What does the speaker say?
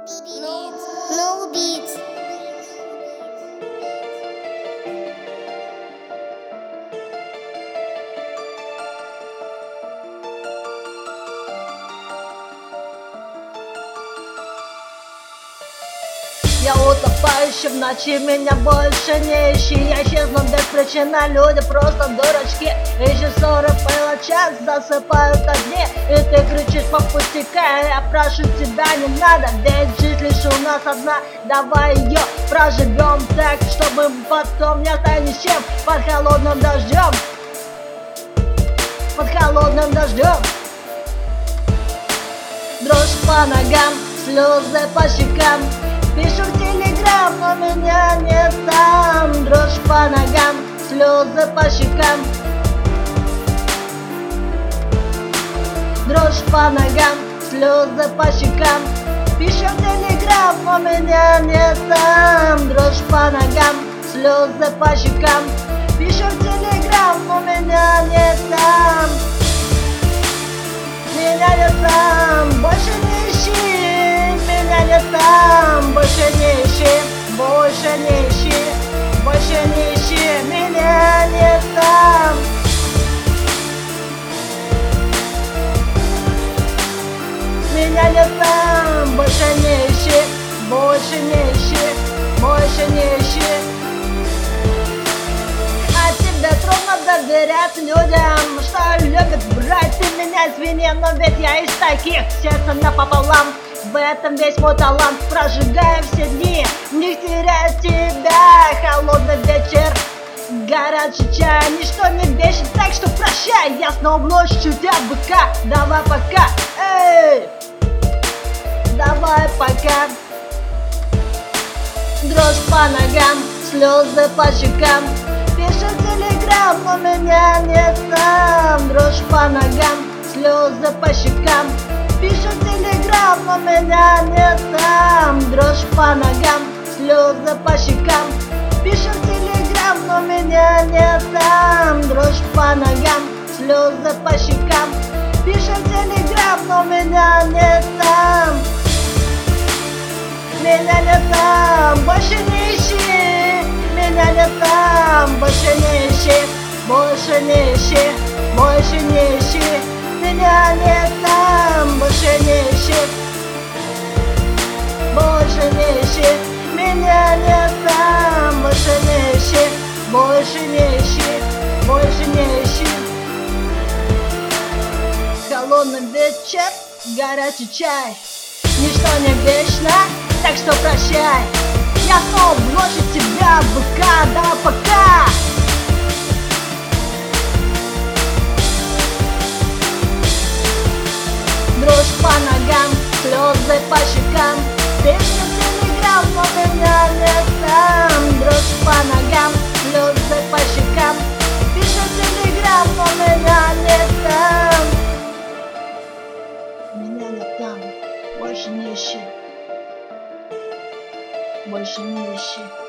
No beats. Я утопающий в ночи, меня больше не ищи. Я исчезну без причины, люди просто дурачки. Ищи ссоры, час засыпают одни. И ты кричишь по пустякам, я прошу тебя, не надо. Ведь жизнь лишь у нас одна, давай ее проживем так, чтобы потом не остались чем. Под холодным дождем, под холодным дождем. Дрожь по ногам, слезы по щекам. Пишу в телеграм, но меня нет там. Дрожь по ногам, слезы по щекам. Дрожь по ногам, слезы по щекам. Пишу в телеграм, но меня нет там. Дрожь по ногам, слезы по щекам. Пишу в телеграм, но меня нет там. Меня нет там, больше не ищи. Меня нет там, больше не ищи. Больше не ищи, больше не ищи. Меня нет там. Меня нет там, больше не ищи. Больше не ищи, больше не ищи. А тебе трудно доверять людям, что любят брать. Ты меня извини, но ведь я из таких. Сердце напополам, в этом весь мой талант. Прожигаю все дни, не теряю тебя. Холодный вечер, горячий чай, ничто не бесит, так что прощай. Я снова вновь тебя быка, давай пока. Эй, давай пока. Дрожь по ногам, слезы по щекам. Пишу телеграм, но меня нет там. Дрожь по ногам, слезы по щекам. Пишу телеграм, но меня нет там. Дрожь по ногам, слезы по щекам. Пишу телеграм, но меня нет там. Дрожь по ногам, слезы по щекам. Пишу телеграм, но меня нет там. Меня нет там, больше не ищи. Меня нет там, больше не ищи. Больше не ищи, больше не ищи. Меня нет там, больше не ищи. Больше не ищи. Меня нет там, больше не ищи. Больше не ищи, больше не ищи. Холодный вечер, горячий чай. Ничто не вечно, так что прощай. Я снова брошу тебя, быка, давай пока. Дрожь по ногам, слезы по щекам. Пишу телеграм, но меня нет там. Дрожь по ногам, слезы по щекам. Пишу телеграм, но меня нет там. Меня нет там, больше не ищи. Больше не ищи.